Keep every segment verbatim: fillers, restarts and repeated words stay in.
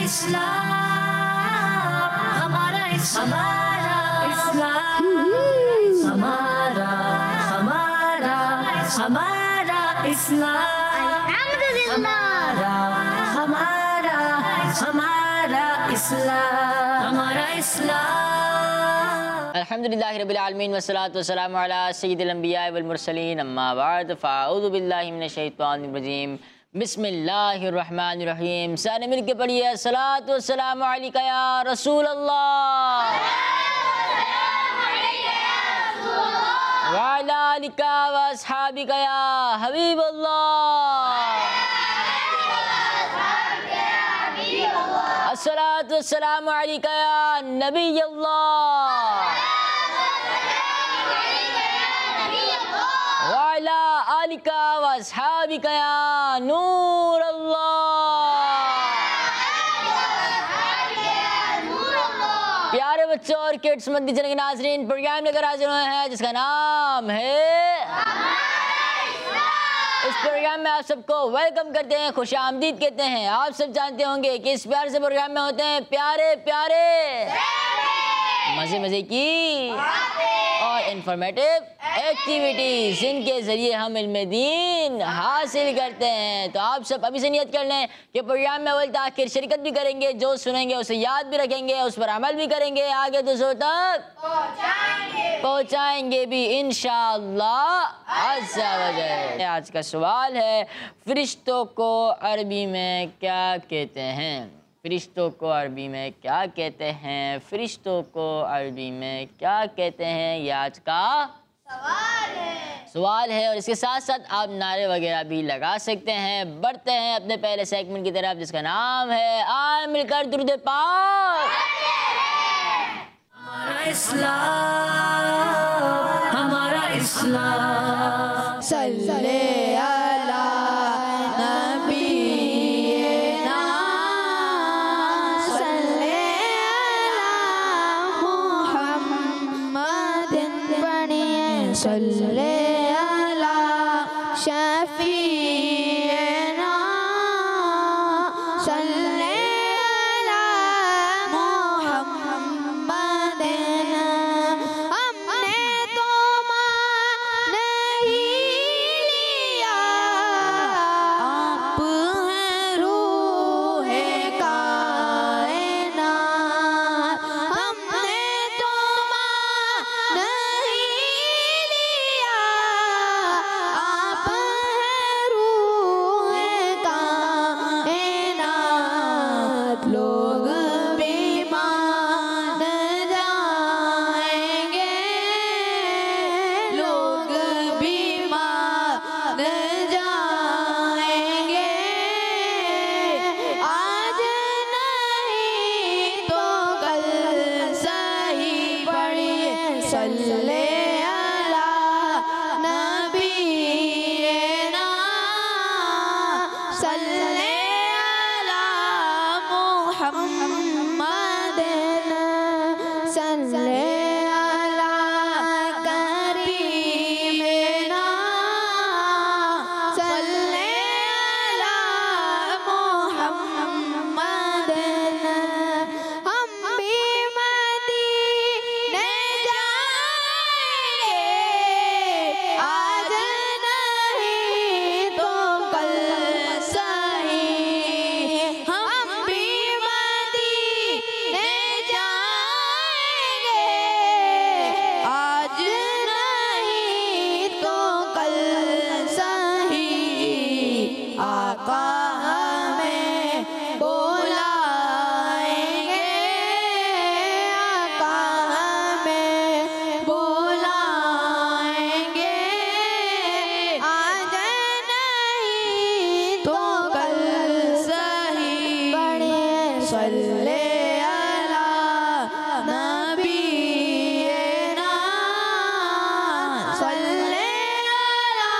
इस्लाम, हमारा हमारा इस्लाम, हमारा हमारा हमारा इस्लाम, हमारा हमारा हमारा इस्लाम, हमारा इस्लाम। अल्हम्दुलिल्लाहि रब्बिल आलमीन वस्सलातु वस्सलामु अला सय्यिदिल अंबिया वल मुरसलीन, अम्मा बाद फ़अऊज़ु बिल्लाहि मिनश शैतानिर रजीम, बिस्मिल्लाहिर रहमानिर रहीम। सारे मिल के पढ़िए अस्सलातु वस्सलामु अलैका या रसूल अल्लाह व अला आलिका व अस्हाबिका या हबीब अल्लाह। अस्सलातु वस्सलामु अलैका या नबी अल्लाह व अला आलिका व अस्हाबिका या नूर अल्लाह। प्यारे बच्चों और किड्स मद्दी चैनल के नाज़रीन, प्रोग्राम लेकर हाजिर हुए हैं जिसका नाम है। इस प्रोग्राम में आप सबको वेलकम करते हैं, खुश आमदीद कहते हैं। आप सब जानते होंगे कि इस प्यार से प्रोग्राम में होते हैं प्यारे प्यारे मज़े मज़े की और इंफॉर्मेटिव एक्टिविटीज़, जिनके ज़रिए हम इल्म दीन हासिल करते हैं। तो आप सब अभी से नियत कर लें कि प्रोग्राम में अव्वल आखिर शिरकत भी करेंगे, जो सुनेंगे उसे याद भी रखेंगे, उस पर अमल भी करेंगे, आगे दूसरों तक पहुँचाएंगे भी इंशाअल्लाह अज़्ज़ा वजल। आज का सवाल है, फरिश्तों को अरबी में क्या कहते हैं? फरिश्तों को अरबी में क्या कहते हैं? फरिश्तों को अरबी में क्या कहते हैं? ये आज का सवाल है सवाल है और इसके साथ साथ आप नारे वगैरह भी लगा सकते हैं। बढ़ते हैं अपने पहले सेगमेंट की तरफ, जिसका नाम है आए मिलकर दुरूद पाक। हमारा इस्लाम, हमारा इस्लाम, सल्ले अला नबीना, सल्ले अला मुहम्मदिन, पढ़िए सल्ले अला शफीना, सल्ले अला मुहम्मदिन। हमने तो मान नहीं लिया, आप हैं रूहे कायनात। हमने तो मान नहीं लिया, आप हैं रूहे कायनात। लोग भी मान जाएंगे, लोग भी मान जाएंगे, आज नहीं तो कल सही। पढ़िए सल्ले अला नबीना, सल्ले अला मुहम्मदिन, सल्ले अला करीमिना, सल्ले अला मुहम्मदिन। हम भी मदीने जाएंगे, आज नहीं तो कल सही। हम भी मदीने जाएंगे, आज नहीं तो कल सही। आका हमें बुलाएंगे, आका हमें बुलाएंगे, आज नहीं तो कल सही। पढ़िए सल्ले अला नबीना, सल्ले अला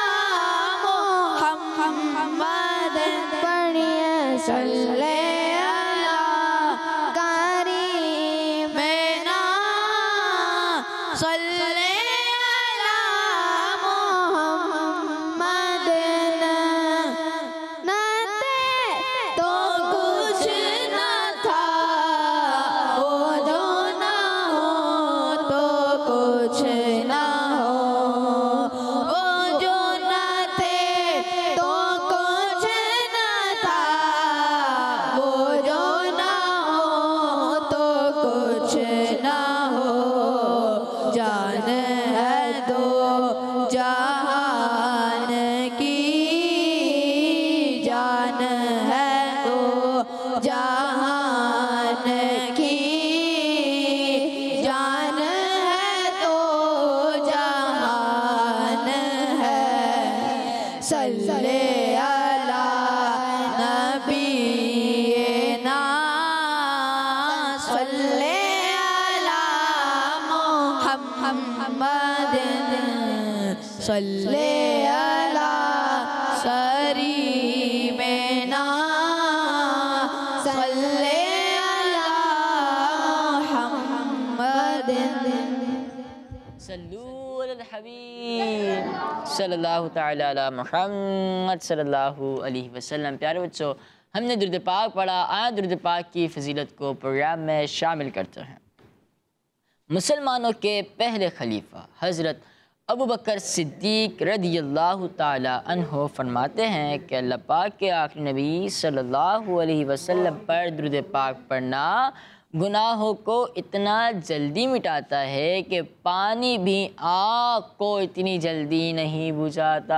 मुहम्मदिन, पढ़िए सल्ले अला करीमिना, सल्ले अला मुहम्मदिन। नाते तो कुछ न जहान की जान है तो जहान है। सल्ले अला नबीना सल्ले अला मुहम्मद सल्ले अला सरीमेना सल्ले अला मुहम्मद। सल्लू अलल हबीब सल्लल्लाहु तआला अला मुहम्मद सल्लल्लाहु अलैहि वसल्लम। प्यारे बच्चों, हमने दुरूद पाक पढ़ा। आया दुरूद पाक की फजीलत को प्रोग्राम में शामिल करते हैं। मुसलमानों के पहले खलीफा हज़रत अबू बकर सिद्दीक रदियल्लाहु ताला अन्हो फरमाते हैं कि अल्लाह पाक के आखिरी नबी सल्लल्लाहु अलैहि वसल्लम पर दुरूद पाक पढ़ना गुनाहों को इतना जल्दी मिटाता है कि पानी भी आग को इतनी जल्दी नहीं बुझाता।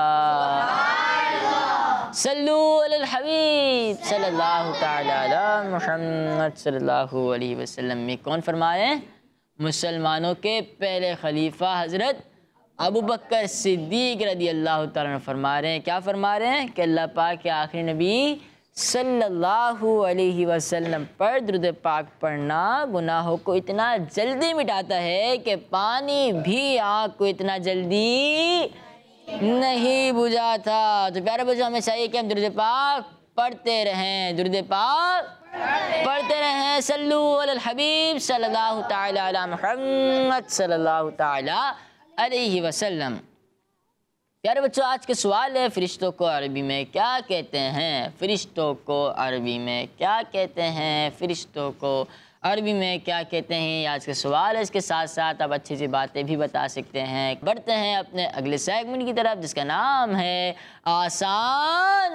सल्लू अलल हबीब सल्लल्लाहु ताला अला मुहम्मद सल्लल्लाहु अलैहि वसल्लम में कौन फरमाए? मुसलमानों के पहले खलीफा हज़रत अबू बकर सिद्दीक रदियल्लाहु ताला अन्हु फरमा रहे हैं। क्या फरमा रहे हैं कि अल्लाह पाक के आखिरी नबी सल्लल्लाहु अलैहि वसल्लम पर दुरूद पाक पढ़ना गुनाहों को इतना जल्दी मिटाता है कि पानी भी आग को इतना जल्दी नहीं बुझाता। तो प्यारे बच्चों, हमें चाहिए कि हम दुरूद पाक पढ़ते रहें, दुरूद पाक पढ़ते रहें। सल्लू अलल हबीब सल्लल्लाहु ताला अला मुहम्मद सल्लल्लाहु ताला अलैहि वसल्लम। प्यारे बच्चों, आज के सवाल है फरिश्तों को अरबी में क्या कहते हैं? फरिश्तों को अरबी में क्या कहते हैं? फरिश्तों को अरबी में क्या कहते हैं? आज के सवाल है। इसके साथ साथ आप अच्छी अच्छी बातें भी बता सकते हैं। बढ़ते हैं अपने अगले सेगमेंट की तरफ जिसका नाम है आसान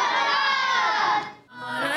हमारा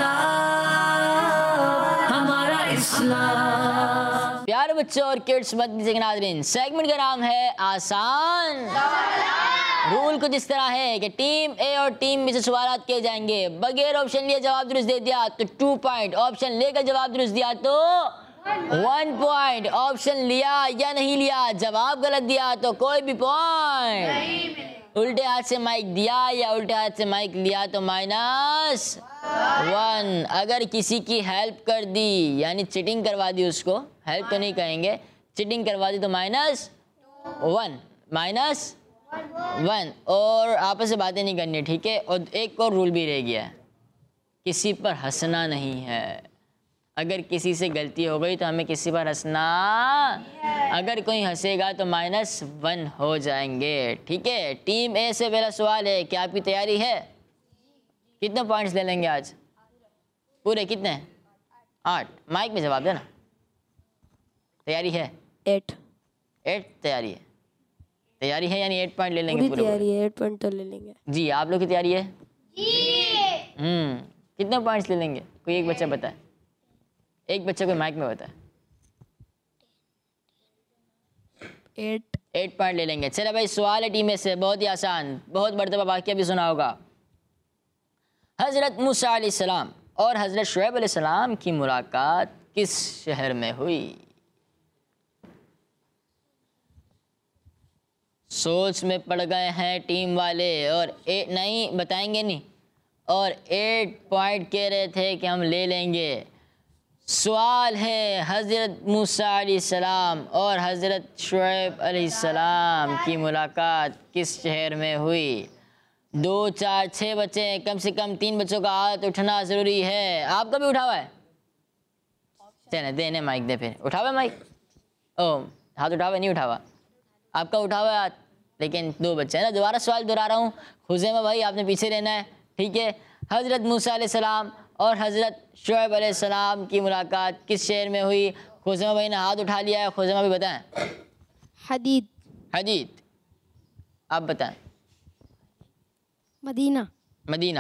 इस्लाम, हमारा इस्लाम। प्यारे बच्चों और किड्स मदनी के नाज़रीन, सेगमेंट का नाम है आसान। रूल कुछ इस तरह है कि टीम ए और टीम बी से सवाल किए जाएंगे। बगैर ऑप्शन लिए जवाब दुरुस्त दे दिया तो टू पॉइंट, ऑप्शन लेकर जवाब दुरुस्त दिया तो वन पॉइंट, ऑप्शन लिया या नहीं लिया जवाब गलत दिया तो कोई भी पॉइंट। उल्टे हाथ से माइक दिया या उल्टे हाथ से माइक लिया तो माइनस वन। अगर किसी की हेल्प कर दी यानी चीटिंग करवा दी, उसको हेल्प तो नहीं कहेंगे, चीटिंग करवा दी तो माइनस वन, माइनस वन। और आपस में बातें नहीं करनी, ठीक है? और एक और रूल भी रह गया है, किसी पर हंसना नहीं है। अगर किसी से गलती हो गई तो हमें किसी पर हंसना, अगर कोई हंसेगा तो माइनस वन हो जाएंगे, ठीक है? टीम ए से पहला सवाल है, क्या आपकी तैयारी है? कितने पॉइंट्स ले लेंगे आज? पूरे कितने? आठ। माइक में जवाब देना। तैयारी है? एट एट तैयारी है, तैयारी है यानी एट पॉइंट ले लेंगे पूरे। तैयारी है, एट पॉइंट तो ले लेंगे जी। आप लोग की तैयारी है? हम्म कितने पॉइंट्स ले लेंगे? कोई एक बच्चा बताए, एक बच्चा कोई माइक में बताए। एट एट पॉइंट ले लेंगे। चलो भाई, सवाल है टीम में से, बहुत ही आसान, बहुत मरतबा वाक़या भी सुना होगा। हज़रत मूसा अलैहिस्सलाम और हज़रत शुएब अलैहिस्सलाम की मुलाकात किस शहर में हुई? सोच में पड़ गए हैं टीम वाले और ए, नहीं बताएंगे नहीं, और एट पॉइंट कह रहे थे कि हम ले लेंगे। सवाल है, हज़रत मूसा अलैहिस्सलाम और हज़रत शुएब अलैहिस्सलाम की मुलाकात किस शहर में हुई? दो चार छः बच्चे हैं, कम से कम तीन बच्चों का हाथ उठना ज़रूरी है। आपका भी उठा हुआ है? चले देने माइक दे, फिर उठा हुआ है माइक? ओ हाथ उठा हुआ नहीं? उठा हुआ आपका, उठा हुआ है हाथ, लेकिन दो बच्चे हैं ना। दोबारा सवाल दोहरा रहा हूँ, खुज़ैमा भाई आपने पीछे रहना है, ठीक है? हज़रत मूसा अलैहिस्सलाम और हज़रत शुएब अलैहिस्सलाम की मुलाकात किस शहर में हुई? खुज़ैमा भाई ने हाथ उठा लिया है, खुज़ैमा भी बताएं। हदीद हदीद। आप बताएं। मदीना मदीना।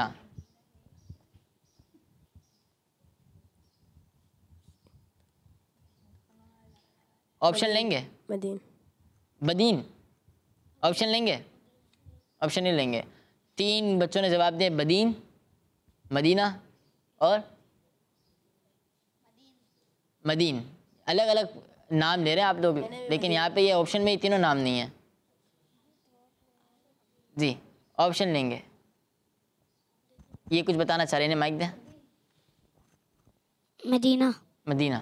ऑप्शन लेंगे? मदीन बदीन। ऑप्शन लेंगे? ऑप्शन नहीं लेंगे। तीन बच्चों ने जवाब दिया बदीन, मदीना और मदीन। अलग अलग नाम ले रहे हैं आप लोग, लेकिन यहाँ पे ये ऑप्शन में ये तीनों नाम नहीं है जी। ऑप्शन लेंगे। ये कुछ बताना चाह रहे हैं, माइक दें। मदीना। मदीना।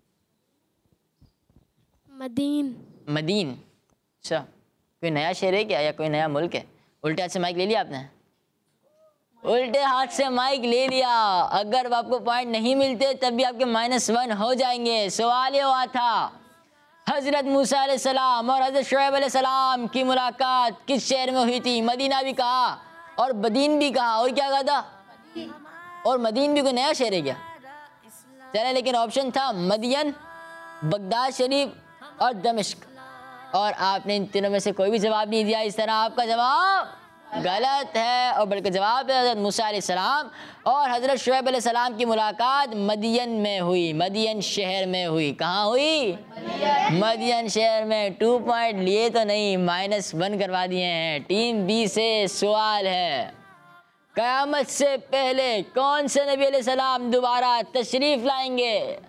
मदीन। मदीन। अच्छा, कोई नया शहर है क्या या कोई नया मुल्क है? उल्टे हाथ से माइक ले लिया आपने? उल्टे हाथ से माइक ले लिया। अगर आपको पॉइंट नहीं मिलते तब भी आपके माइनस वन हो जाएंगे। सवाल ये हुआ था हजरत मूसा अलैहिस्सलाम और हजरत शुएब अलैहिस्सलाम की मुलाकात किस शहर में हुई थी? मदीना भी कहा और बदीन भी कहा, और क्या कहा था? और मदीन भी कोई नया शहर है क्या? चले, लेकिन ऑप्शन था मदियन, बगदाद शरीफ और दमिश्क, और आपने इन तीनों में से कोई भी जवाब नहीं दिया। इस तरह आपका जवाब गलत है, और बल्कि जवाब है हजरत मूसा अलैहिस्सलाम और हजरत शुएब अलैहिस्सलाम की मुलाकात मदियन में हुई, मदियन शहर में हुई। कहाँ हुई? मदियन शहर में। टू पॉइंट लिए तो नहीं, माइनस वन करवा दिए हैं। टीम बी से सवाल है, क़यामत से पहले कौन से नबी अलैहिस्सलाम दोबारा तशरीफ लाएंगे?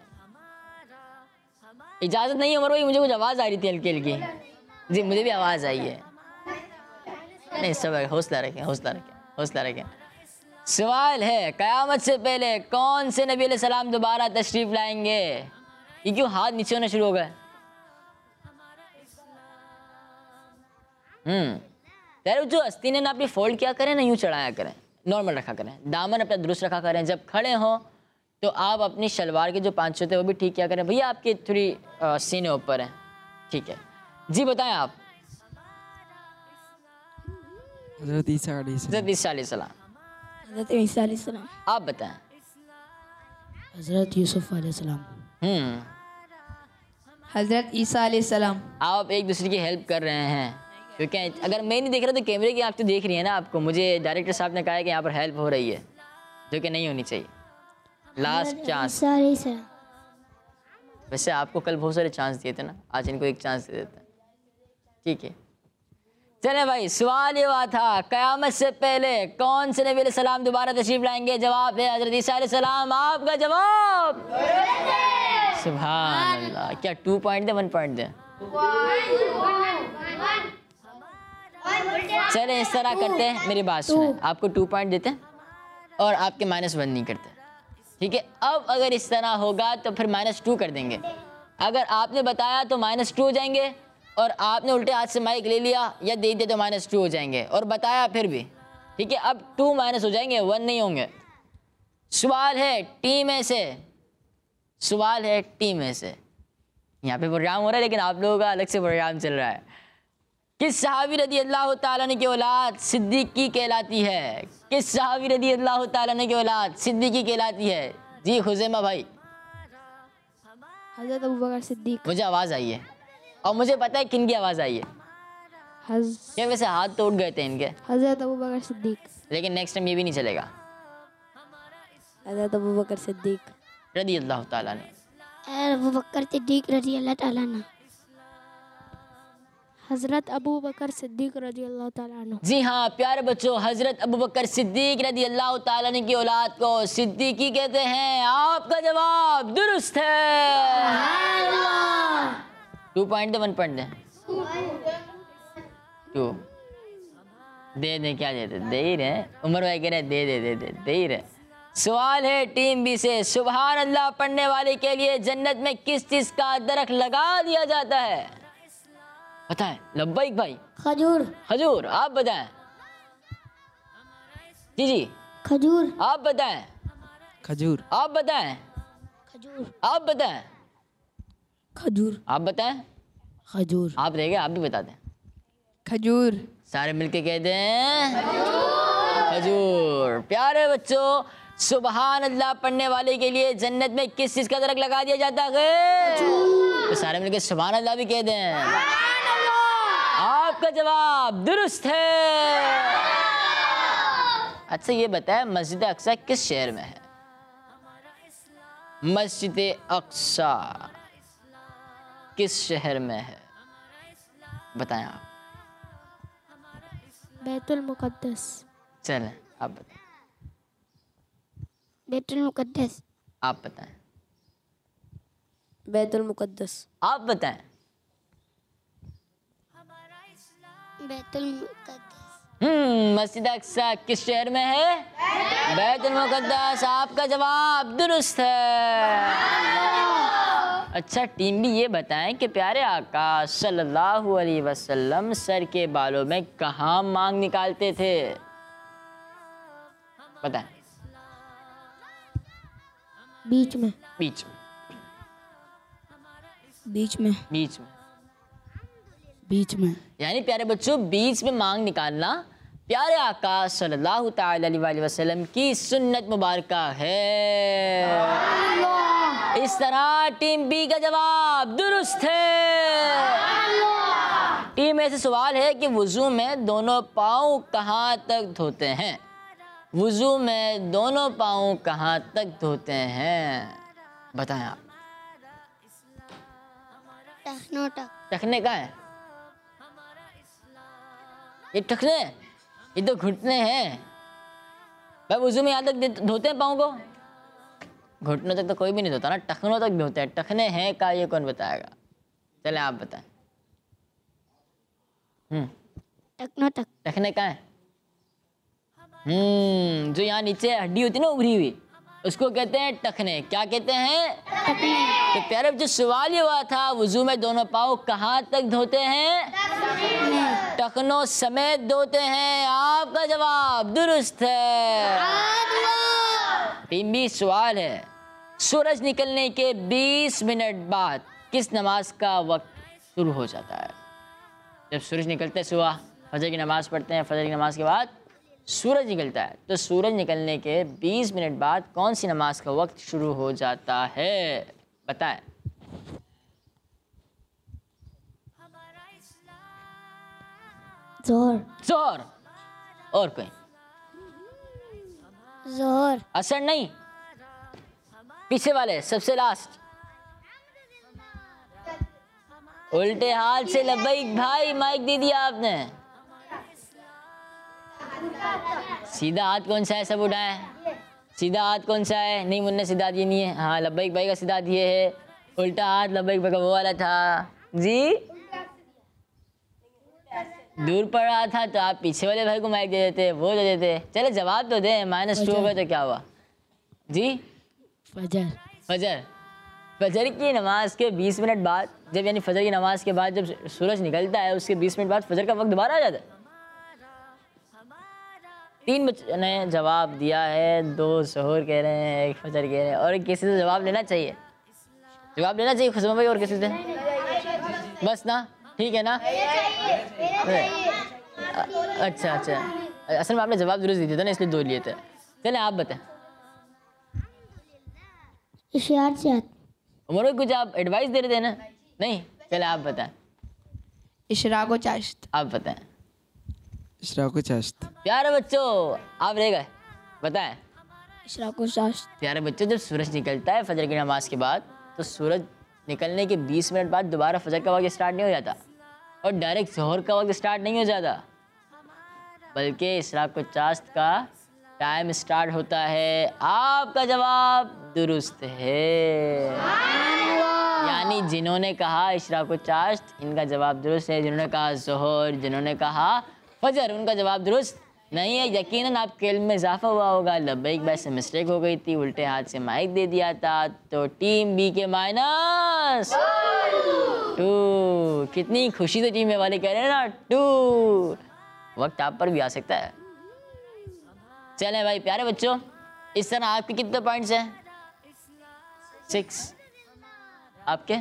इजाज़त नहीं है उमर भाई, मुझे कुछ आवाज़ आ रही थी हल्की हल्की। जी मुझे भी आवाज़ आई है। नहीं सब हौसला रखें, हौसला रखें, हौसला रखें। सवाल है, क़यामत से पहले कौन से नबी अलैहिस्सलाम दोबारा तशरीफ लाएंगे? ये क्यों हाथ नीचे होना शुरू हो गए? हम्म यार जो अस्ती ने ना अपनी फोल्ड क्या करें ना, यूँ चढ़ाया करें, नॉर्मल रखा करें, दामन अपना दुरुस्त रखा करें। जब खड़े हों तो आप अपनी शलवार के जो पाँच होते हैं वो भी ठीक किया करें। भैया आपकी थोड़ी सीने ऊपर हैं, ठीक है जी। बताएं आप। हज़रत ईसा अलैहिस्सलाम। हज़रत ईसा अलैहिस्सलाम। हज़रत ईसा अलैहिस्सलाम। आप बताएं। हज़रत यूसुफ अलैहिस्सलाम। हम्म हज़रत ईसा अलैहिस्सलाम। आप एक दूसरे की हेल्प कर रहे हैं, क्योंकि अगर मैं नहीं देख रहा तो कैमरे की आप तो देख रही है ना आपको। मुझे डायरेक्टर साहब ने कहा है कि यहाँ पर हेल्प हो रही है, जो कि नहीं होनी चाहिए। Last chance. वैसे आपको कल बहुत सारे चांस दिए थे ना, आज इनको एक चांस दे देते हैं, ठीक है। चले भाई, सवाल ये हुआ था क़यामत से पहले कौन से नबी अलैहिस्सलाम दोबारा तशरीफ लाएंगे? जवाब है हज़रत ईसा अलैहिस्सलाम। आपका जवाब सुभान अल्लाह। क्या टू पॉइंट दे, वन पॉइंट दे? चले इस तरह करते हैं, मेरी बात सुने, आपको टू पॉइंट देते हैं और आपके माइनस वन नहीं करते, ठीक है। अब अगर इस तरह होगा तो फिर माइनस टू कर देंगे। अगर आपने बताया तो माइनस टू हो जाएंगे, और आपने उल्टे हाथ से माइक ले लिया या दे दिया तो माइनस टू हो जाएंगे, और बताया फिर भी, ठीक है। अब टू माइनस हो जाएंगे, वन नहीं होंगे। सवाल है टीम में से, सवाल है टीम में से। यहाँ पे प्रोग्राम हो रहा है लेकिन आप लोगों का अलग से प्रोग्राम चल रहा है। किस सहाबी रदी अल्लाह ताला अन्हु की औलाद सिद्दीकी कहलाती है? किस सहाबी रदी अल्लाह ताला अन्हु की औलाद सिद्दीकी कहलाती है? जी खुज़ैमा भाई। हज़रत अबू बकर सिद्दीक। मुझे आवाज़ आई है और मुझे पता है किन की आवाज़ आई है। हज़ क्या वैसे हाथ तोड़ गए थे इनके, हज़रत अबू बकर सिद्दीक। लेकिन नेक्स्ट टाइम ये भी नहीं चलेगा। हज़रत अबू बकर सिद्दीक रदी अल्लाह ताला अन्हु। अबू बकर सिद्दीक रजी अल्लाह ताला अन्हु। हज़रत अबू बकर सिद्दीक रजी अल्लाह ताला अन्हु। जी हाँ प्यारे बच्चों, हज़रत अबू बकर सिद्दीक रदी अल्लाह ताला अन्हु की औलाद को सिद्दीकी कहते हैं। आपका जवाब दुरुस्त है। टू पॉइंट दे, वन पॉइंट दे? टू दे दे, क्या देते? दे ही रहे। उमर भाई कह रहे दे दे दे दे दे ही रहे। सवाल है टीम बी से, सुभान अल्लाह पढ़ने वाले के लिए जन्नत में किस चीज का दरख्त लगा दिया जाता है? बताएं। लब्बैक भाई। खजूर। खजूर। आप बताएं। जी जी खजूर। आप बताएं। खजूर। आप बताएं। खजूर। आप बताएं। खजूर। आप बताएं। खजूर। आप रहेंगे, आप भी बता दें। खजूर। सारे मिलके कह दें खजूर। प्यारे बच्चों, सुभान अल्लाह पढ़ने वाले के लिए जन्नत में किस चीज का दरख्त लगा दिया जाता है? तो सारे मिलके सुभान अल्लाह भी कह दें। आपका जवाब दुरुस्त है। अच्छा ये बताएं, मस्जिद अक्सा किस शहर में है? मस्जिद अक्सा किस शहर में है? बताएं आप। बैतुल मुक़द्दस। चलें आप बताएं। बैतुल मुकद्दस। आप बताएं। बैतुल मुकद्दस। आप बताएं। बैतुल मुकद्दस। हम्म मस्जिद अक्सा किस शहर में है? बैतुल मुकद्दस। आपका जवाब दुरुस्त है। अच्छा टीम भी ये बताएं कि प्यारे आका सल्लल्लाहु अलैहि वसल्लम सर के बालों में कहाँ मांग निकालते थे? बताएं। बीच में। बीच में। बीच में। बीच में। बीच में। यानी प्यारे बच्चों बीच में मांग निकालना प्यारे आका सल्लल्लाहु ताला अलैहि वसल्लम की सुन्नत मुबारक है। इस तरह टीम बी का जवाब दुरुस्त है। टीम ए से सवाल है कि वुजू में दोनों पाँव कहाँ तक धोते हैं? वुजू में दोनों पाँव कहाँ तक धोते हैं? बताएं आप। टखनों तक। टखने का है? ये टखने, ये तो घुटने हैं भाई। वुजू में यहाँ तक धोते हैं पाँव को? घुटनों तक तो कोई भी नहीं धोता ना, टखनों तक धोते हैं। टखने हैं का ये कौन बताएगा? चले आप बताएं। हम्म टखनों तक। टखने का है? हम्म जो यहाँ नीचे हड्डी होती है ना उभरी हुई, उसको कहते हैं टखने। क्या कहते हैं? टखने। तो प्यारे जो सवाल ये हुआ था वुजू में दोनों पाँव कहाँ तक धोते हैं? टखनों समेत धोते हैं। आपका जवाब दुरुस्त है। टीम बी सवाल है, सूरज निकलने के बीस मिनट बाद किस नमाज का वक्त शुरू हो जाता है? जब सूरज निकलते हैं सुबह फजर की नमाज पढ़ते हैं, फजर की नमाज के बाद सूरज निकलता है, तो सूरज निकलने के बीस मिनट बाद कौन सी नमाज का वक्त शुरू हो जाता है? बताएं। जोहर। जोहर। और कोई? जोहर। असर नहीं, पीछे वाले सबसे लास्ट। उल्टे हाथ से लब्बैक भाई, माइक दे दिया आपने। सीधा हाथ कौन सा है? सब उठाए। सीधा हाथ कौन सा है? नहीं मुन्ने सीधा हाथ ये नहीं है। हाँ लब्बैक भाई का सीधा हाथ ये है। उल्टा हाथ लब्बैक भाई का वो वाला था जी। दूर पड़ रहा था तो आप पीछे वाले भाई को माइक दे देते, वो दे देते। चले जवाब तो दे। माइनस टू हो गए तो क्या हुआ जी? फजर। फजर। फजर की नमाज के बीस मिनट बाद, जब यानी फजर की नमाज के बाद जब सूरज निकलता है उसके बीस मिनट बाद फजर का वक्त दोबारा आ जाता है। तीन बच्चों ने जवाब दिया है, दो जोहर कह रहे हैं, एक फजर कह रहे हैं, और किसी से जवाब लेना चाहिए। जवाब लेना चाहिए खुशबू भाई, और किसी से? बस ना, ठीक है ना? अच्छा अच्छा, असल में आपने जवाब दुरुस्त दिया था ना, इसलिए दो लिए थे। चले आप बताएं। इशार से उमर कुछ आप एडवाइस दे रहे थे ना? नहीं, चले आप बताएं। इशराक व चाश्त। आप बताएं। इशराक व चाश्त। प्यारे बच्चों आप रह गए, बताएं। इशराक व चाश्त। प्यारे बच्चों जब सूरज निकलता है फजर की नमाज के बाद, तो सूरज निकलने के बीस मिनट बाद दोबारा फजर का वक्त स्टार्ट नहीं हो जाता, और डायरेक्ट जोहर का वक्त स्टार्ट नहीं हो जाता, बल्कि इशराक व चाश्त का टाइम स्टार्ट होता है। आपका जवाब दुरुस्त है। यानी जिन्होंने कहा इशराक व चाश्त, इनका जवाब दुरुस्त है। जिन्होंने कहा जोहर, जिन्होंने कहा फजर, उनका जवाब दुरुस्त नहीं है। यकीनन आपके इल्म में इजाफा हुआ होगा। लब्बैक भाई से मिस्टेक हो गई थी, उल्टे हाथ से माइक दे दिया था। तो टीम बी के माइनस टू। कितनी खुशी से टीम ए वाले कह रहे हैं ना, टू। वक्त आप पर भी आ सकता है। चलें भाई प्यारे बच्चों, इस तरह आपके कितने पॉइंट्स हैं? सिक्स। आपके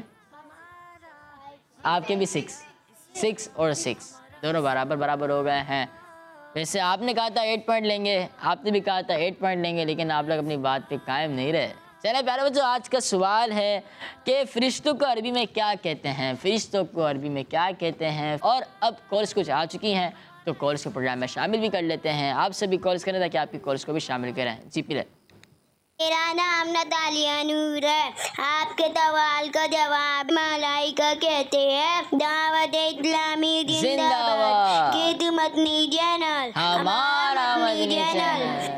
आपके भी सिक्स। सिक्स और सिक्स दोनों बराबर बराबर हो गए हैं। वैसे आपने कहा था एट पॉइंट लेंगे, आपने भी कहा था एट पॉइंट लेंगे, लेकिन आप लोग अपनी बात पे कायम नहीं रहे। चले प्यारे बच्चों, आज का सवाल है कि फरिश्तों को अरबी में क्या कहते हैं? फरिश्तों को अरबी में क्या कहते हैं? और अब कॉल्स कुछ आ चुकी हैं, तो कॉल्स के प्रोग्राम में शामिल भी कर लेते हैं। आप सभी कॉल्स करें ताकि आपकी कॉल्स को भी शामिल करें। जी पी मेरा नाम नतालिया नूर है। आपके सवाल का जवाब मलाइका कहते हैं। दावत इस्लामी जिंदाबाद। जिंदाबाद। कित मदनी चैनल हमारा मदनी चैनल।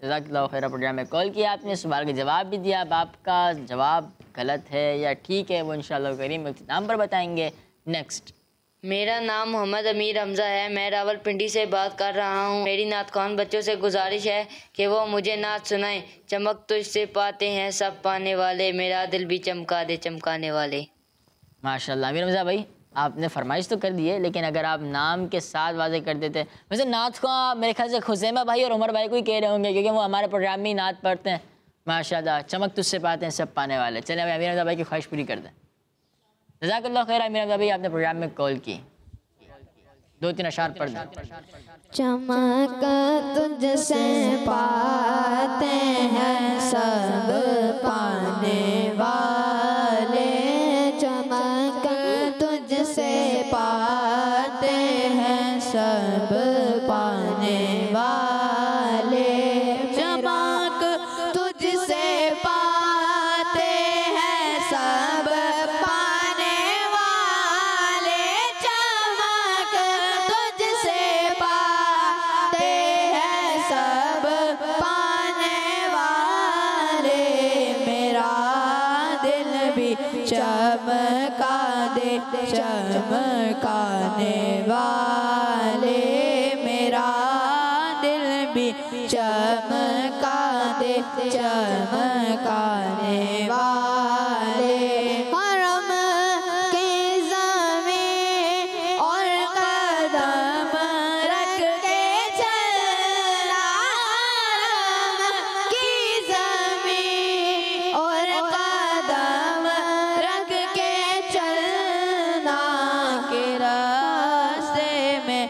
जज़ाकल्लाहु खैर, प्रोग्राम में कॉल किया आपने, सवाल का जवाब भी दिया। अब आपका जवाब गलत है या ठीक है वो इंशाअल्लाह करीम नाम पर बताएंगे। नेक्स्ट। मेरा नाम मोहम्मद अमीर हमज़ा है। मैं रावलपिंडी से बात कर रहा हूँ। मेरी नात ख़वान बच्चों से गुजारिश है कि वो मुझे नात सुनाएं। चमक तुझसे पाते हैं सब पाने वाले, मेरा दिल भी चमका दे चमकाने वाले। माशाल्लाह अमीर हमज़ा भाई, आपने फरमाइश तो कर दी है, लेकिन अगर आप नाम के साथ वाज़े कर देते। वैसे नात को मेरे ख्याल से खुज़ैमा भाई और उमर भाई को ही कह रहे होंगे, क्योंकि वो हमारे प्रोग्राम में ही नात पढ़ते हैं। माशाल्लाह, चमक तुझसे पाते हैं सब पाने वाले। चले भाई अमीर हमज़ा भाई की ख्वाहिश पूरी कर दें। जज़ाकल्लाहु खैर अमीर हमज़ा भाई, आपने प्रोग्राम में कॉल की, दो तीन अशार पढ़ दें। चमक तुझसे पाते हैं सब पाने वाले, चमक तुझसे पाते हैं सब पाने वाले, चमक तुझसे पाते हैं सब पाने वाले, चमक तुझसे पाते हैं सब पाने वाले, मेरा दिल भी चमका दे चमकाने वाले, मेरा दिल भी चमका दे चमकाने वाले, हरम की ज़मीं और कदम रख के चलना, हरम की ज़मीं और कदम रख के चलना, के रास्ते में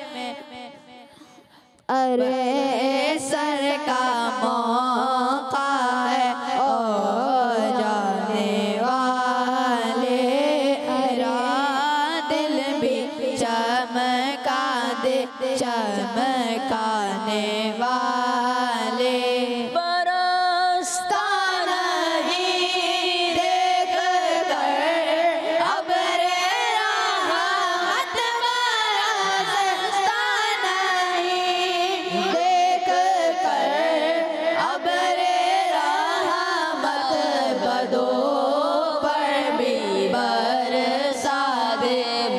अरे सर का मौका है ओ जाने वाले, मेरा दिल भी चमका दे चमकाने वाले, बरसता नहीं देख कर अब रे रहमत, बरसता नहीं देख कर अब रे रहमत, बदो पर भी बरसा दे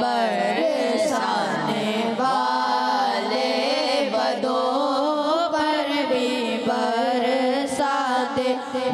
बरसाने वाले, बदो पर भी बरसा दे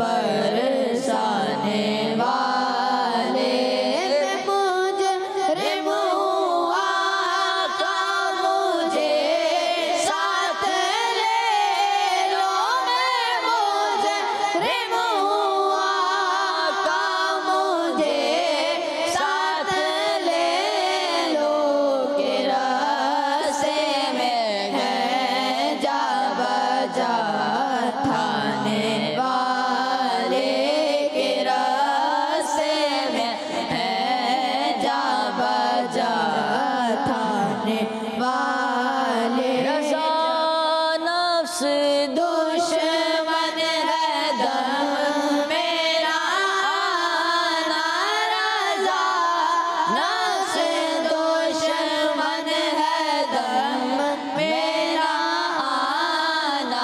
बरसाने वाले, मुझे रे मुआ का मुझे साथ ले लो, मैं मुझे रे मुआ का मुझे साथ ले लो, के रास्ते में है जा बजा थाने वाले, के रास्ते में है जा बजा थाने वाले, रज़ा नफ्स दुश्मन है दम मेरा आना, रज़ा नफ्स दुश्मन है दम मेरा आना,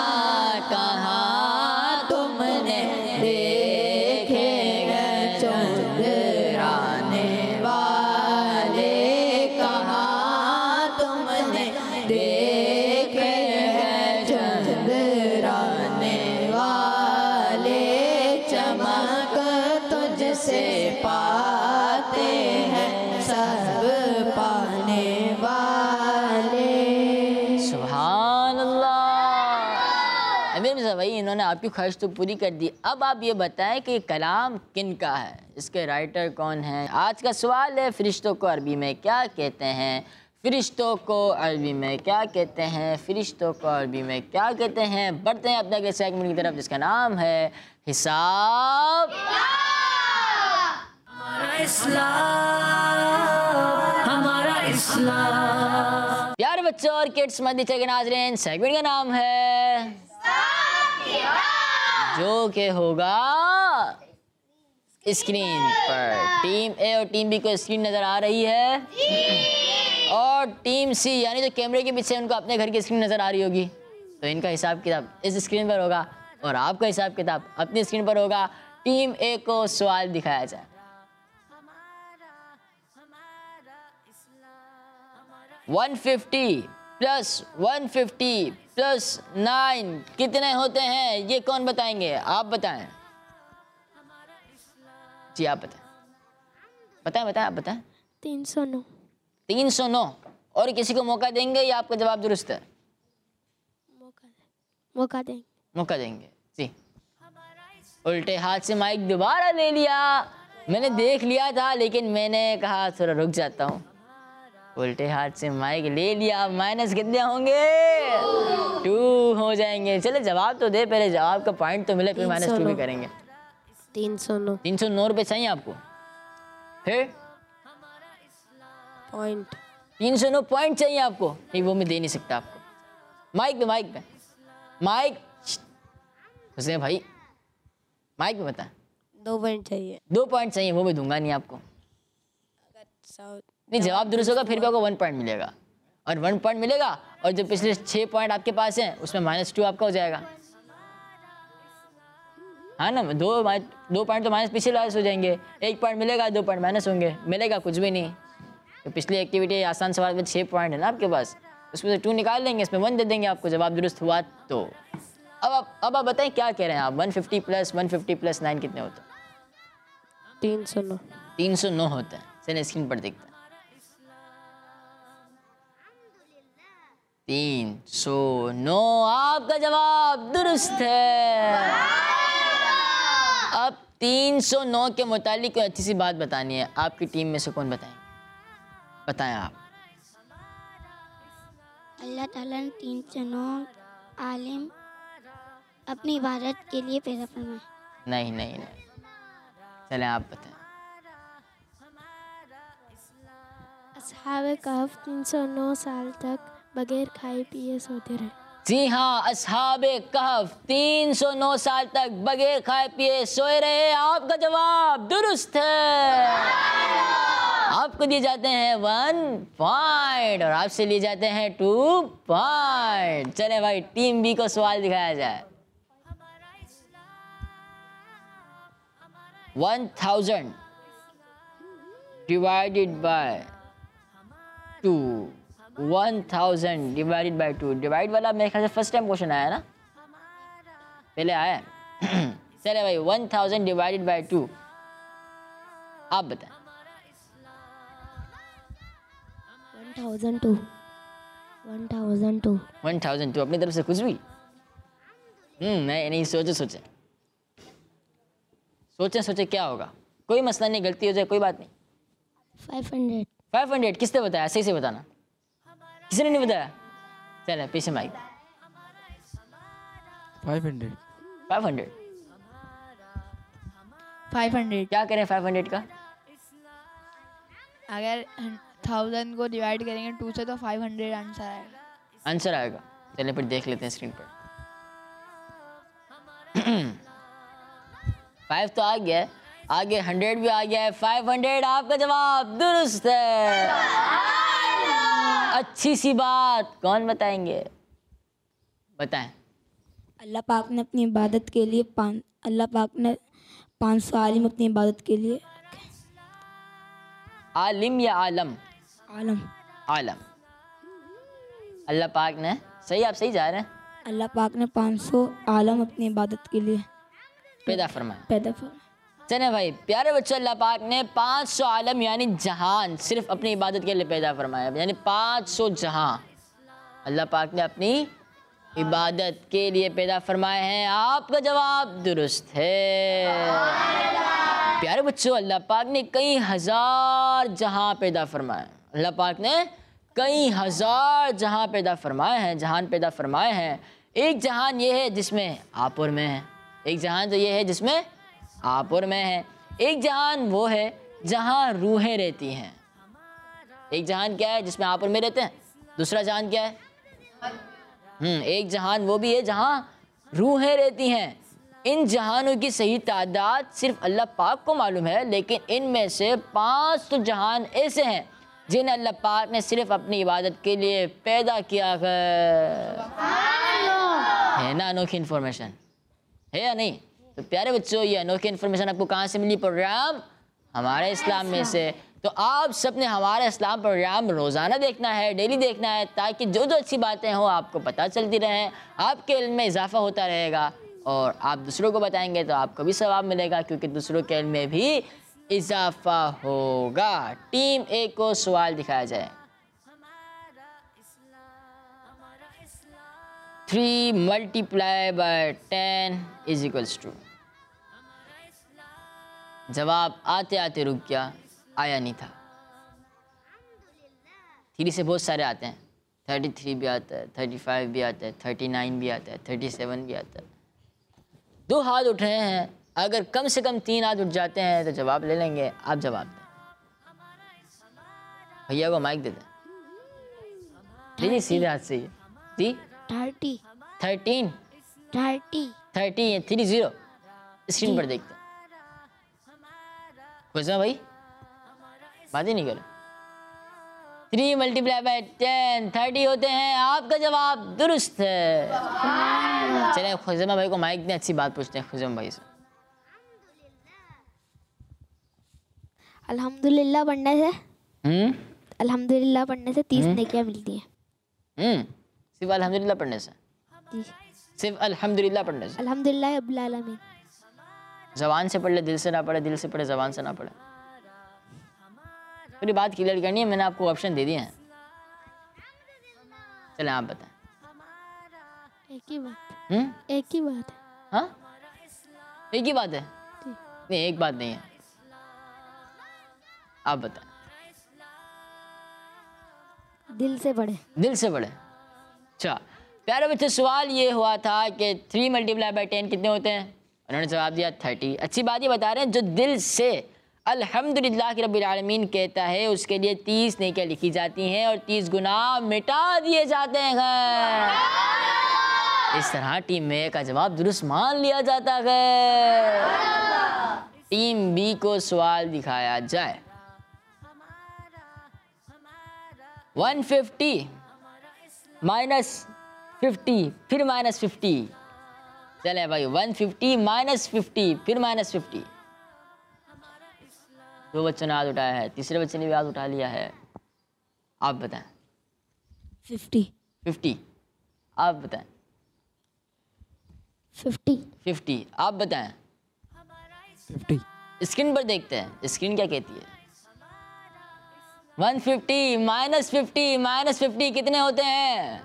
कहाँ तुमने देखे हैं चंद्राने वाले, कहाँ तुमने देखे हैं चंद्राने वाले, चमक तुझसे पाते हैं सब पाने वाले। सुभान अल्लाह। अमीर हमज़ा भाई, इन्होंने आपकी ख्वाहिश तो पूरी कर दी। अब आप ये बताएं कि कलाम किन का है, इसके राइटर कौन है। आज का सवाल है, फरिश्तों को अरबी में क्या कहते हैं, फरिश्तों को अरबी में क्या कहते हैं, फरिश्तों को अरबी में क्या कहते हैं। बढ़ते हैं अपने अगले सेगमेंट की तरफ, जिसका नाम है हिसाब। हमारा इस्लाम, हमारा इस्लाम। प्यारे बच्चों और किड्स मदनी के नाज़रीन, सेगमेंट का नाम है जो के होगा स्क्रीन पर। टीम ए और टीम बी को स्क्रीन नज़र आ रही है, और टीम सी यानी जो कैमरे के पीछे उनको अपने घर की स्क्रीन नज़र आ रही होगी, तो इनका हिसाब किताब इस स्क्रीन पर होगा। और आपका हिसाब किताब अपनी स्क्रीन पर होगा। टीम ए को सवाल दिखाया जाए। One fifty plus one fifty plus nine कितने होते हैं, ये कौन बताएंगे? आप बताएं जी, आप बताएं बताएं बताएं आप बताएं। तीन सौ नौ। तीन सौ नौ। और किसी को मौका देंगे या आपका जवाब दुरुस्त है? मौका दे मौका देंगे मौका देंगे जी। उल्टे हाथ से माइक दोबारा ले लिया। मैंने देख लिया था लेकिन मैंने कहा थोड़ा रुक जाता हूँ। उल्टे हाथ से माइक ले लिया। माइनस कितने होंगे? टू हो जाएंगे। चले जवाब तो दे, पहले जवाब का पॉइंट तो मिले, फिर माइनस टू भी करेंगे। तीन सौ नौ। तीन सौ नौ रुपये चाहिए आपको? फिर पॉइंट तीन सौ नौ पॉइंट चाहिए आपको? नहीं, वो मैं दे नहीं सकता आपको। माइक पे माइक पे माइक हुसैन भाई माइक पे बता। दो पॉइंट चाहिए। दो पॉइंट चाहिए, वो मैं दूंगा नहीं आपको। नहीं, जवाब दुरुस्त होगा फिर भी आपको वन पॉइंट मिलेगा, और वन पॉइंट मिलेगा और जो पिछले छः पॉइंट आपके पास हैं उसमें माइनस टू आपका हो जाएगा। हाँ ना, दो दो पॉइंट तो माइनस पीछे माइनस हो जाएंगे। एक पॉइंट मिलेगा, दो पॉइंट माइनस होंगे। मिलेगा कुछ भी नहीं। तो पिछली एक्टिविटी आसान सवाल में छः पॉइंट है ना आपके पास, उसमें से टू निकाल लेंगे, इसमें वन दे देंगे आपको, जवाब दुरुस्त हुआ तो। अब आप अब आप बताएं क्या कह रहे हैं आप? One fifty plus one fifty plus nine कितने होते हैं? तीन सौ नौ। तीन सौ नौ होते हैं। चलिए स्क्रीन पर देखते हैं। तीन सौ नौ आपका जवाब दुरुस्त है। अब तीन सौ नौ के मुतालिक कोई अच्छी सी बात बतानी है। आपकी टीम में से कौन बताएंगे? बताएं आप। अल्लाह ताला ने तीन सौ नौ आलिम अपनी इबादत के लिए पैदा फरमाए। नहीं नहीं नहीं, चलें आप बताएं। अस्हाब कहफ तीन सौ नौ साल तक बगैर खाए पिए सोते रहे। जी हाँ, अस्हाबे कहफ तीन सौ नौ साल तक बगैर खाए पिए सोए रहे। आपका जवाब दुरुस्त है। आपको दिए जाते हैं वन पॉइंट और आपसे लिए जाते हैं टू पॉइंट। चले भाई, टीम बी को सवाल दिखाया जाए। One thousand divided by two. One thousand divided by two. Divide वाला मेरे ख्याल से फर्स्ट टाइम क्वेश्चन आया ना, पहले आया चले भाई, one thousand divided by two आप बताएं। One thousand two. One thousand two. One thousand two अपनी तरफ से कुछ भी? हम्म नहीं नहीं, सोचे सोचे सोचे सोचे क्या होगा। कोई मसला नहीं, गलती हो जाए कोई बात नहीं। Five hundred. फाइव हंड्रेड किसने बताया? सही से बताना। किसी ने नहीं बताया? चले पीछे mic. Five hundred. Five hundred five hundred. क्या करें फाइव हंड्रेड का? अगर थाउजेंड को डिवाइड करेंगे टू से तो फाइव हंड्रेड आंसर आएगा। आंसर आएगा। चलिए फिर देख लेते हैं स्क्रीन पर। फाइव तो आ गया है, आगे हंड्रेड भी आ गया है। फाइव हंड्रेड आपका जवाब दुरुस्त है। अच्छी सी बात, कौन बताएंगे? बताएं। अल्लाह पाक ने अपनी इबादत के लिए पान अल्लाह पाक ने पाँच सौ आलिम अपनी इबादत के लिए रखे। आलिम या आलम? आलम। आलम। अल्लाह पाक ने, सही आप सही जा रहे हैं। अल्लाह पाक ने पाँच सौ आलम अपनी इबादत के लिए पैदा फरमाया। पैदा फरमाया। चले भाई प्यारे बच्चों, अल्लाह पाक ने पाँच सौ आलम यानी जहान सिर्फ अपनी इबादत के लिए पैदा फरमाया, यानी पाँच सौ जहां अल्लाह पाक ने अपनी इबादत के लिए पैदा फरमाए हैं। आपका जवाब दुरुस्त है। प्यारे बच्चों, अल्लाह पाक ने कई हज़ार जहां पैदा फरमाए। अल्लाह पाक ने कई हज़ार जहां पैदा फरमाए हैं, जहान पैदा फरमाए हैं। एक जहान ये है जिसमें आप और मैं हैं। एक जहान तो ये है जिसमें आप और मैं हैं। एक जहान वो है जहां रूहें रहती हैं। एक जहान क्या है जिसमें आप और मैं रहते हैं। दूसरा जहान क्या है? हम्म एक जहान वो भी है जहां रूहें रहती हैं। इन जहानों की सही तादाद सिर्फ अल्लाह पाक को मालूम है, लेकिन इनमें से पाँच सौ जहान ऐसे हैं जिन्हें अल्लाह पाक ने सिर्फ अपनी इबादत के लिए पैदा किया है। ना अनोखी इन्फॉर्मेशन। है या नहीं? तो प्यारे बच्चों, ये अनोखी इन्फॉर्मेशन आपको कहाँ से मिली? प्रोग्राम हमारे इस्लाम में से। तो आप सबने हमारा इस्लाम प्रोग्राम रोज़ाना देखना है, डेली देखना है, ताकि जो जो अच्छी बातें हों आपको पता चलती रहें, आपके इल्म में इजाफा होता रहेगा और आप दूसरों को बताएंगे तो आपको भी सवाब मिलेगा, क्योंकि दूसरों के इल्म में भी इजाफा होगा। टीम ए को सवाल दिखाया जाए। Three multiply by ten is equals to. जवाब आते आते रुक गया, आया नहीं था। थ्री से बहुत सारे आते हैं, थर्टी थ्री भी आता है, थर्टी फाइव भी आता है, थर्टी नाइन भी आता है, थर्टी सेवन भी आता है। दो हाथ उठ रहे हैं, अगर कम से कम तीन हाथ उठ जाते हैं तो जवाब ले लेंगे। आप जवाब दें, भैया को माइक दे दें। जी सीधे हाथ से जी। Thirty thirteen thirty thirty three zero screen पर देखते हैं। खुशा भाई बात ही नहीं करें। Three multiply by ten thirty होते हैं। आपका जवाब दुरुस्त है। चले खुशमा भाई को माइक दें, अच्छी बात पूछते हैं खुशमा भाई से। अल्हम्दुलिल्लाह पढ़ने से हम्म अल्हम्दुलिल्लाह पढ़ने से तीस नेकियां मिलती हैं। हम्म सिर्फ अल्हम्दुलिल्लाह पढ़ने से? जी, सिर्फ अल्हम्दुलिल्लाह पढ़ने से? अल्हम्दुलिल्लाह रब्बिल आलमीन। जबान से पढ़ ले, दिल से ना पढ़े, दिल से पढ़े जबान से ना पढ़े। पूरी बात क्लियर करनी है, मैंने आपको ऑप्शन दे दिए हैं। चले आप बताएं। एक ही बात हम्म एक ही बात है। हाँ एक ही बात है? नहीं एक बात नहीं है, आप बताएं। दिल से पढ़े। दिल से पढ़े। अच्छा प्यारे बच्चे, सवाल ये हुआ था कि थ्री मल्टीप्लाई बाई टेन कितने होते हैं? उन्होंने जवाब दिया थर्टी। अच्छी बात ये बता रहे हैं, जो दिल से अल्हम्दुलिल्लाह रब्बिल आलमीन कहता है उसके लिए तीस नेकियां लिखी जाती हैं और तीस गुनाह मिटा दिए जाते हैं। इस तरह टीम ए का जवाब दुरुस्त मान लिया जाता है। टीम बी को सवाल दिखाया जाए। वन फिफ्टी माइनस फिफ्टी फिर माइनस फिफ्टी। चले भाई, वन फिफ्टी माइनस फिफ्टी फिर माइनस फिफ्टी। दो बच्चों ने हाथ उठाया है, तीसरे बच्चे ने भी हाथ उठा लिया है। आप बताएं। Fifty fifty. आप बताएं। Fifty fifty. आप बताएं। फिफ्टी। स्क्रीन पर देखते हैं, स्क्रीन क्या कहती है? One fifty minus fifty minus fifty कितने होते हैं?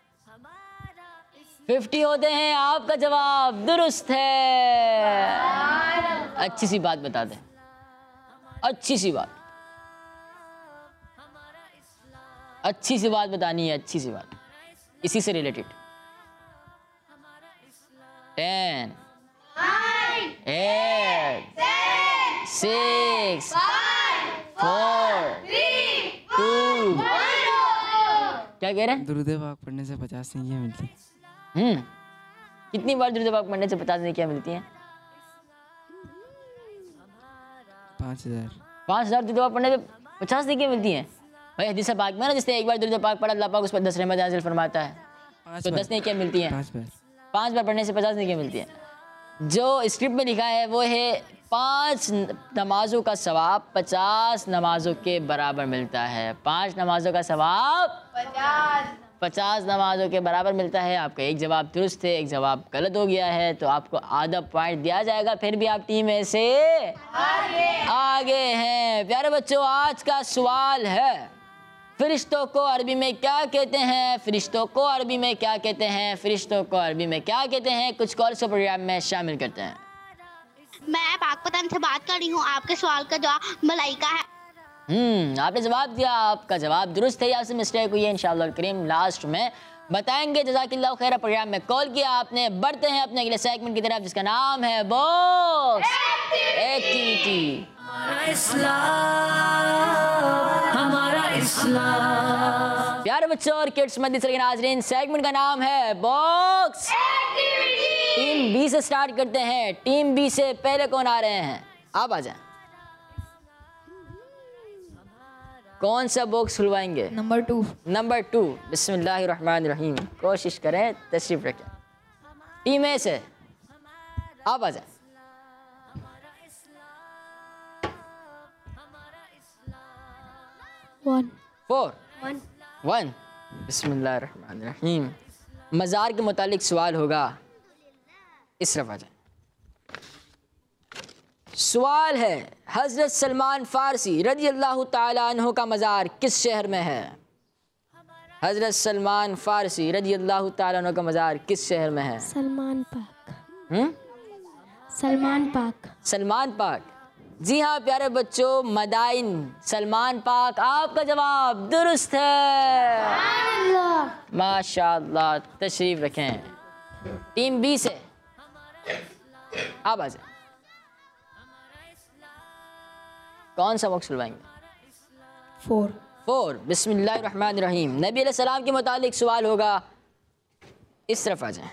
फिफ्टी होते हैं। आपका जवाब दुरुस्त है। अच्छी सी बात बता दें, अच्छी सी बात, अच्छी सी बात बतानी है, अच्छी सी बात इसी से related. Ten eight six four two. क्या कह रहे हैं? दुरूद पाक पढ़ने से पचास नेकियां मिलती हैं। हम्म कितनी बार दुरूद पाक पढ़ने से पचास नेकियां मिलती हैं? पाँच हजार पाँच हजार दुरूद पाक पढ़ने पे पचास नेकियां मिलती हैं। भाई हदीस पाक में ना, जिसने एक बार दुरूद पाक पढ़ा अल्लाह पाक उस पर दस रहमत नाज़िल फरमाता है, पाँच तो बार दस नेकियां मिलती हैं। पाँच बार पाँच बार पढ़ने से पचास नेकियां मिलती हैं। जो स्क्रिप्ट में लिखा है वो है पाँच नमाजों का सवाब पचास नमाजों के बराबर मिलता है। पाँच नमाजों का सवाब पचास पचास नमाजों के बराबर मिलता है। आपका एक जवाब दुरुस्त है, एक जवाब गलत हो गया है, तो आपको आधा पॉइंट दिया जाएगा। फिर भी आप टीम में से आगे आगे हैं। प्यारे बच्चों, आज का सवाल है फरिश्तों को अरबी में क्या कहते हैं? फरिश्तों को अरबी में क्या कहते हैं? फरिश्तों को अरबी में क्या कहते हैं? कुछ कॉल से प्रोग्राम में शामिल करते हैं। मैं पाक पतन से बात कर रही हूँ। आपके सवाल का जवाब मलाइका है। हम्म आपने जवाब दिया, आपका जवाब दुरुस्त है। यहाँ से मिस्टेक हुई है, इंशाअल्लाह करीम लास्ट में बताएंगे। जज़ाकिल्लाह खैर। प्रोग्राम में कॉल किया आपने। बढ़ते हैं अपने अगले सेगमेंट की तरफ, जिसका नाम है बॉक्स एक्टिविटी। हमारा इस्लाम हमारा इस्लाम। प्यारे बच्चों और किड्स मदरसे के नाज़रीन, सेगमेंट का नाम है बॉक्स एक्टिविटी। टीम बी से स्टार्ट करते हैं। टीम बी से पहले कौन आ रहे हैं? आप आ जाएं। कौन सा बॉक्स खुलवाएंगे? Number two. Number two. बिस्मिल्लाहिर्रहमानिर्रहीम। कोशिश करें, तशरीफ रखें। टीम ए से आप आ जाए। वन फोर वन बिस्मिल्लाहिर्रहमानिर्रहीम। मज़ार के मुतालिक सवाल होगा, इस तरफ आ जाए। सवाल है, हज़रत सलमान फ़ारसी रज़ी अल्लाह ताला अन्हु का मज़ार किस शहर में है? हज़रत सलमान फ़ारसी रज़ी अल्लाह ताला अन्हु का मज़ार किस शहर में है? सलमान पाक। हुँ? सलमान पाक। सलमान पाक। जी हाँ प्यारे बच्चों, मदाइन सलमान पाक, आपका जवाब दुरुस्त है। माशाअल्लाह, तशरीफ रखें। टीम बी से आप आ जाए। कौन सा वक्त सुलवाएंगे? फोर फोर बिस्मिल्लाहिर्रहमानिर्रहीम। नबी अलैहिस्सलाम के मुतालिक सवाल होगा, इस तरफ आ जाए।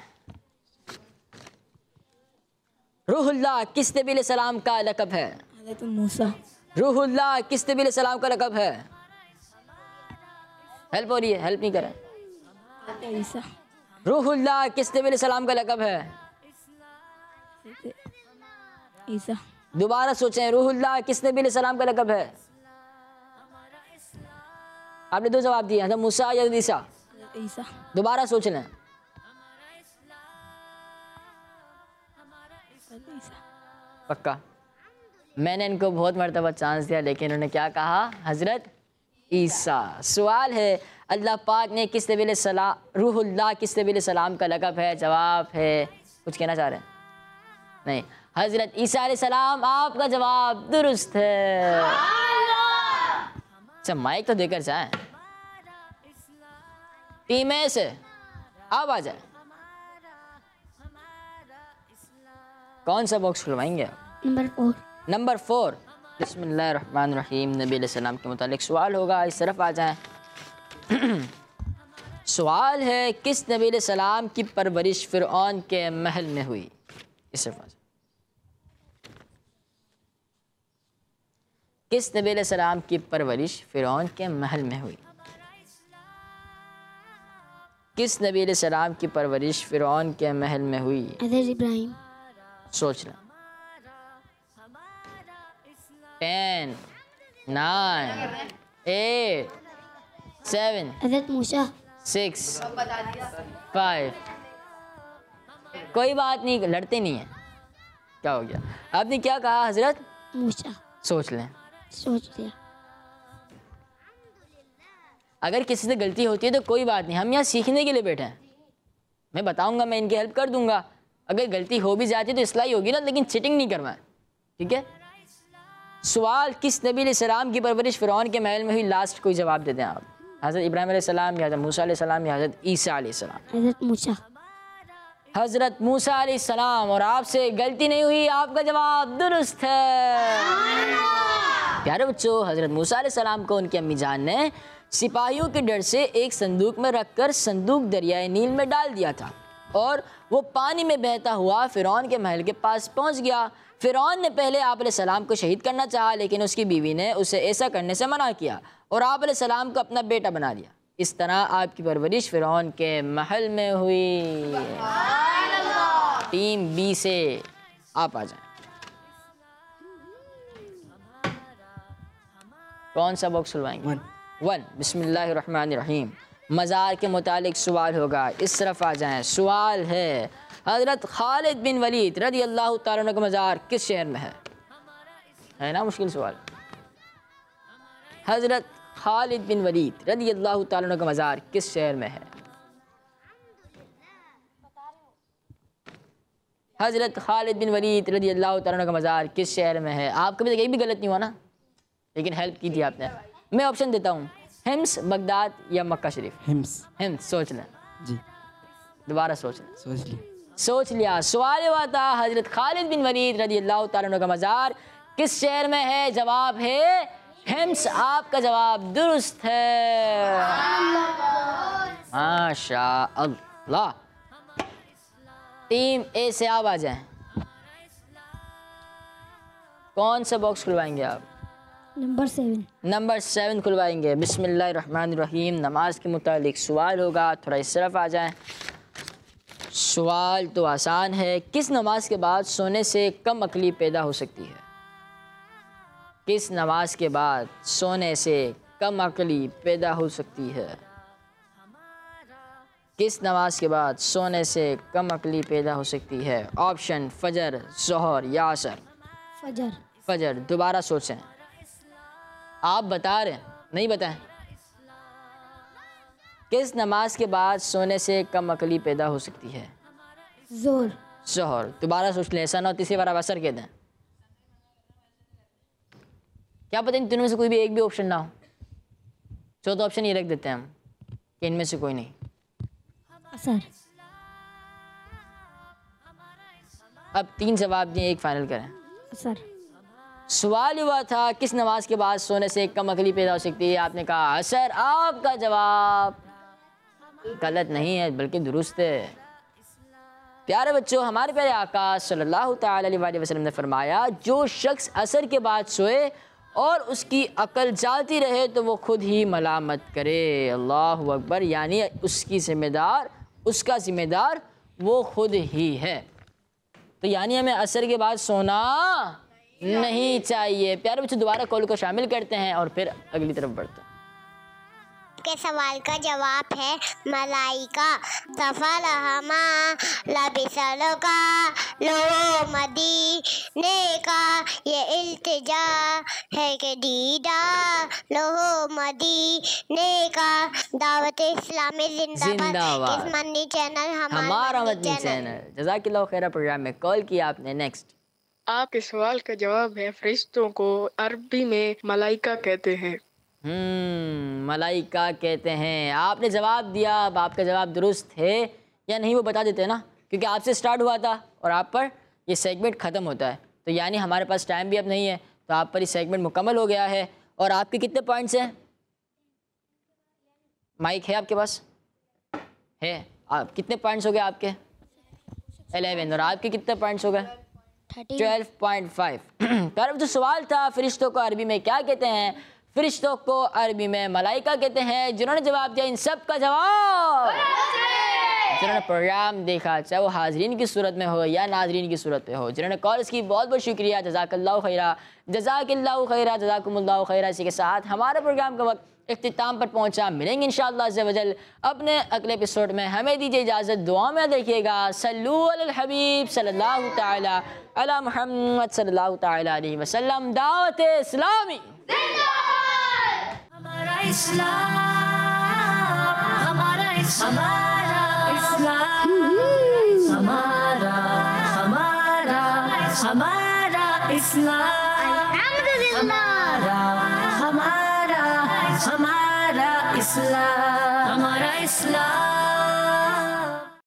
रूहुल्लाह किस नबी अलैहिस्सलाम का लक़ब है? हज़रत मूसा। रूहुल्लाह किस नबी अलैहिस्सलाम का लक़ब है? हेल्प हो रही है, हेल्प नहीं करें। ईसा। रूहुल्लाह किस नबी अलैहिस्सलाम का लक़ब है? ईसा। दोबारा सोचें, रूहुल्लाह किस नबी अलैहिस्सलाम का लक़ब है? आपने दो जवाब दिए, हज़रत मूसा या ईसा। ईसा। दोबारा सोच लें। पक्का? मैंने इनको बहुत मरतबा चांस दिया, लेकिन उन्होंने क्या कहा? हज़रत ईसा। सवाल है, अल्लाह पाक ने किस नबी अलैहिस्सलाम, रूहुल्लाह किस नबी अलैहिस्सलाम का लक़ब है? जवाब है, कुछ कहना चाह रहे हैं? नहीं, हज़रत ईसा अलैहिस्सलाम। आपका जवाब दुरुस्त है। अच्छा, माइक तो देकर जाएं। टीम ए से आप आ जाए। कौन सा बॉक्स खुलवाएंगे आप? Number four. नंबर फोर बिस्मिल्लाहिर्रहमानिर्रहीम। नबी अलैहिस्सलाम के मुतालिक सवाल होगा, इस तरफ आ जाएं। सवाल है, किस नबी अलैहिस्सलाम की परवरिश फ़िरऔन के महल में हुई? इस तरफ आ जाएं। किस नबी अलैहिस्सलाम की परवरिश फ़िरऔन के महल में हुई? किस नबी अलैहिस्सलाम की परवरिश फ़िरऔन के महल में हुई? हज़रत इब्राहिम। सोच लें। टेन, नाइन, एट, सेवन, हज़रत मूसा। Six, five. कोई बात नहीं, लड़ते नहीं हैं। क्या हो गया? आपने क्या कहा? हज़रत मूसा। सोच लें। सोच लिया। अगर किसी से गलती होती है तो कोई बात नहीं, हम यहाँ सीखने के लिए बैठे हैं। मैं बताऊंगा, मैं इनकी हेल्प कर दूंगा। अगर गलती हो भी जाती है तो इस्लाही होगी ना, लेकिन चिटिंग नहीं करना है, ठीक है? सवाल, किस नबी अलैहिस्सलाम की परवरिश फ़िरऔन के महल में हुई? लास्ट कोई जवाब दे दें आप। हज़रत इब्राहिम अलैहिस्सलाम या हज़रत मूसा अलैहिस्सलाम या हज़रत ईसा अलैहिस्सलाम? हज़रत मूसा। हज़रत मूसा अलैहिस्सलाम। और आपसे गलती नहीं हुई, आपका जवाब दुरुस्त है। प्यारे बच्चों, हज़रत मूसा अलैहिस्सलाम को उनकी अम्मी जान ने सिपाहियों के डर से एक संदूक में रखकर संदूक दरियाए नील में डाल दिया था, और वो पानी में बहता हुआ फ़िरऔन के महल के पास पहुंच गया। फ़िरऔन ने पहले आप अलैहिस्सलाम को शहीद करना चाहा, लेकिन उसकी बीवी ने उसे ऐसा करने से मना किया और आप अलैहिस्सलाम को अपना बेटा बना लिया। इस तरह आपकी परवरिश फ़िरऔन के महल में हुई। टीम बी से आप आ जाएं। कौन सा बॉक्स खुलवाएंगे? वन वन बिस्मिल्लाहिर्रहमानिर्रहीम। मज़ार के मुतालिक सवाल होगा, इस तरफ आ जाएं। सवाल है, हज़रत खालिद बिन वलीद रज़ी अल्लाह ताला अन्हु का मज़ार किस शहर में है? है ना मुश्किल सवाल। हज़रत खालिद बिन वलीद रज़ी अल्लाह ताला अन्हु का मज़ार किस शहर में है? हज़रत खालिद बिन वलीद रज़ी अल्लाह ताला अन्हु का मज़ार किस शहर में है? आप कभी तक एक भी गलत नहीं हुआ ना, लेकिन हेल्प की थी आपने। मैं ऑप्शन देता हूँ, हिम्स, बगदाद या मक्का शरीफ। हिम्स। हिम्स। सोच लें। जी। दोबारा सोच लें। सोच ली। सोच लिया। सवाल हुआ था, हज़रत खालिद बिन वलीद रज़ी अल्लाह ताला अन्हु का मज़ार किस शहर में है? जवाब है हिम्स। आपका जवाब दुरुस्त है। माशा अल्लाह। टीम ए से आप आ जाएं। कौन सा बॉक्स खुलवाएंगे आप? Number seven. नंबर सेवन खुलवाएंगे। बिस्मिल्लाहिर्रहमानिर्रहीम। नमाज के मुतालिक सवाल होगा, थोड़ा इस तरफ आ जाएं। सवाल तो आसान है, किस नमाज के बाद सोने से कम अकली पैदा हो सकती है? किस नमाज के बाद सोने से कम अकली पैदा हो सकती है? किस नमाज के बाद सोने से कम अकली पैदा हो सकती है? ऑप्शन फजर, ज़ोहर या असर। फजर। फजर। दोबारा सोचें। आप बता रहे हैं, नहीं बताएं। किस नमाज के बाद सोने से कम अकली पैदा हो सकती है? जोर। ज़ोहर। दोबारा सोच लें, ऐसा ना हो तीसरी बार आप असर कह दें। क्या पता इन तीनों में से कोई भी एक भी ऑप्शन ना हो। चौथा ऑप्शन ये रख देते हैं हम कि इनमें से कोई नहीं। असर। अब तीन जवाब दिए, एक फाइनल करें। असर। सवाल हुआ था किस नमाज के बाद सोने से कम अकली पैदा हो सकती है, आपने कहा असर। आपका जवाब गलत नहीं है बल्कि दुरुस्त है। प्यारे बच्चों, हमारे प्यारे आका सल्लल्लाहु तआला अलैहि वसल्लम ने फरमाया, जो शख्स असर के बाद सोए और उसकी अकल जाती रहे तो वो खुद ही मलामत करे। अल्लाहु अकबर। यानी उसकी जिम्मेदार उसका जिम्मेदार वो खुद ही है। तो यानी हमें असर के बाद सोना नहीं चाहिए। प्यारे बच्चों, दोबारा कॉल को शामिल करते हैं और फिर अगली तरफ बढ़ते हैं। के सवाल का जवाब है मलाइका। सफलहमा लबिसलो का लो मदीने का, ये इल्तिजा है कि दीदा लो मदीने का। दावत इस्लामी जिंदाबाद। किस मन्नी चैनल? हमारा मदनी चैनल। जज़ाकिल्लाह खैर। प्रोग्राम में कॉल किया आपने। नेक्स्ट आपके सवाल का जवाब है फरिश्तों को अरबी में मलाइका कहते हैं। हम्म मलाइका कहते हैं। आपने जवाब दिया। अब आपका जवाब दुरुस्त है या नहीं वो बता देते हैं ना, क्योंकि आपसे स्टार्ट हुआ था और आप पर ये सेगमेंट ख़त्म होता है। तो यानी हमारे पास टाइम भी अब नहीं है, तो आप पर ये सेगमेंट मुकम्मल हो गया है। और आपके कितने पॉइंट्स हैं? माइक है आपके पास? है। आप कितने पॉइंट्स हो गए आपके? एलेवन। और आपके कितने पॉइंट्स हो गए? Twelve point five. तो जो सवाल था फरिश्तों को अरबी में क्या कहते हैं? फरिश्तों को अरबी में मलाइका कहते हैं। जिन्होंने जवाब दिया इन सब का जवाब, जिन्होंने प्रोग्राम देखा चाहे वो हाजरीन की सूरत में हो या नाजरीन की सूरत में हो, जिन्होंने कॉल्स की, बहुत बहुत शुक्रिया। जज़ाकल्लाहु खैरा, जज़ाकिल्लाहु खैरा, जज़ाकुमुल्लाहु खैरा। इसी के साथ हमारे प्रोग्राम का वक्त इख्तिताम पर पहुंचा। मिलेंगे इंशाअल्लाह अज़्ज़ा वजल अपने अगले एपिसोड में। हमें दीजिए इजाज़त, दुआ में देखिएगा। सल्लू अलल हबीब सल्लल्लाहु तआला अला मुहम्मद सल्लल्लाहु तआला अलैहि वसल्लम। दावत इस्लामी हमारा इस्लाम, हमारा इस्लाम, हमारा हमारा हमारा इस्लाम, हमारा हमारा हमारा इस्लाम, हमारा इस्लाम।